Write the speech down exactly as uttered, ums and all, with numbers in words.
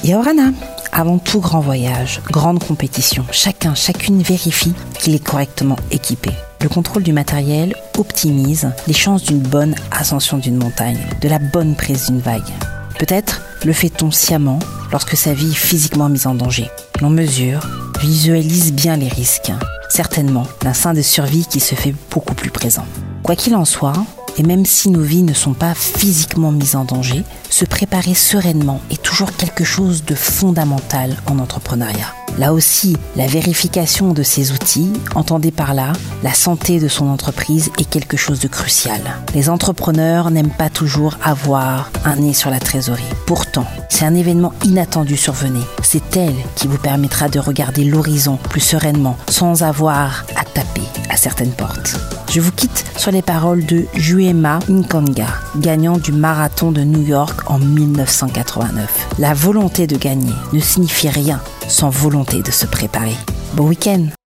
Yaorana, avant tout grand voyage, grande compétition, chacun, chacune vérifie qu'il est correctement équipé. Le contrôle du matériel optimise les chances d'une bonne ascension d'une montagne, de la bonne prise d'une vague. Peut-être le fait-on sciemment lorsque sa vie est physiquement mise en danger. L'on mesure, visualise bien les risques. Certainement, l'instinct de survie qui se fait beaucoup plus présent. Quoi qu'il en soit, et même si nos vies ne sont pas physiquement mises en danger, se préparer sereinement est toujours quelque chose de fondamental en entrepreneuriat. Là aussi, la vérification de ses outils, entendez par là, la santé de son entreprise est quelque chose de crucial. Les entrepreneurs n'aiment pas toujours avoir un nez sur la trésorerie. Pourtant, si un événement inattendu survenait, c'est elle qui vous permettra de regarder l'horizon plus sereinement, sans avoir à taper à certaines portes. Je vous quitte sur les paroles de Juema Nkanga, gagnant du marathon de New York en mille neuf cent quatre-vingt-neuf. La volonté de gagner ne signifie rien sans volonté de se préparer. Bon week-end!